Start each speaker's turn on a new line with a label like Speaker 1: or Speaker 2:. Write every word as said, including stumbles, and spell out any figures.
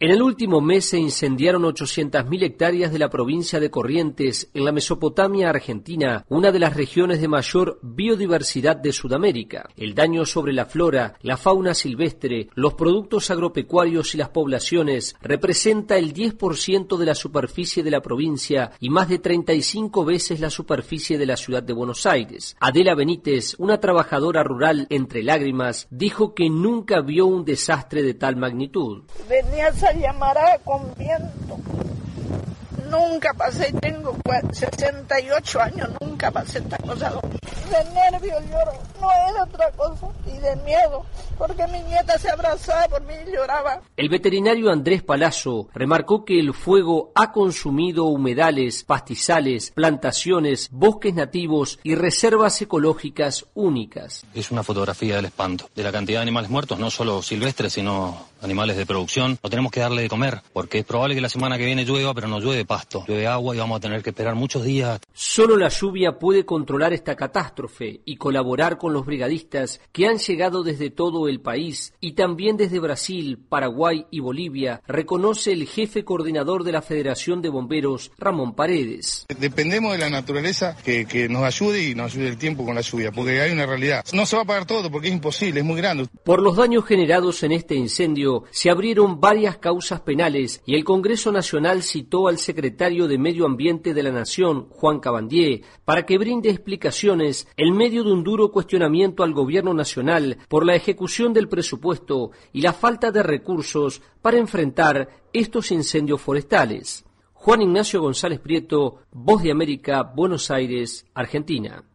Speaker 1: En el último mes se incendiaron ochocientas mil hectáreas de la provincia de Corrientes, en la Mesopotamia argentina, una de las regiones de mayor biodiversidad de Sudamérica. El daño sobre la flora, la fauna silvestre, los productos agropecuarios y las poblaciones representa el diez por ciento de la superficie de la provincia y más de treinta y cinco veces la superficie de la ciudad de Buenos Aires. Adela Benítez, una trabajadora rural entre lágrimas, dijo que nunca vio un desastre de tal magnitud.
Speaker 2: Venías a llamará con viento. Nunca pasé, tengo sesenta y ocho años, nunca pasé esta cosa. De nervio lloro, no era otra cosa, y de miedo, porque mi nieta se abrazaba por mí y lloraba.
Speaker 1: El veterinario Andrés Palazzo remarcó que el fuego ha consumido humedales, pastizales, plantaciones, bosques nativos y reservas ecológicas únicas.
Speaker 3: Es una fotografía del espanto, de la cantidad de animales muertos, no solo silvestres, sino animales de producción. No tenemos que darle de comer, porque es probable que la semana que viene llueva, pero no llueve pasto, llueve agua y vamos a tener que esperar muchos días.
Speaker 1: Solo la lluvia puede controlar esta catástrofe y colaborar con los brigadistas que han llegado desde todo el país y también desde Brasil, Paraguay y Bolivia, reconoce el jefe coordinador de la Federación de Bomberos, Ramón Paredes.
Speaker 4: Dependemos de la naturaleza que, que nos ayude y nos ayude el tiempo con la lluvia, porque hay una realidad. No se va a pagar todo porque es imposible, es muy grande.
Speaker 1: Por los daños generados en este incendio, se abrieron varias causas penales y el Congreso Nacional citó al secretario de Medio Ambiente de la Nación, Juan Cabandier, para que brinde explicaciones en medio de un duro cuestionamiento al gobierno nacional por la ejecución del presupuesto y la falta de recursos para enfrentar estos incendios forestales. Juan Ignacio González Prieto, Voz de América, Buenos Aires, Argentina.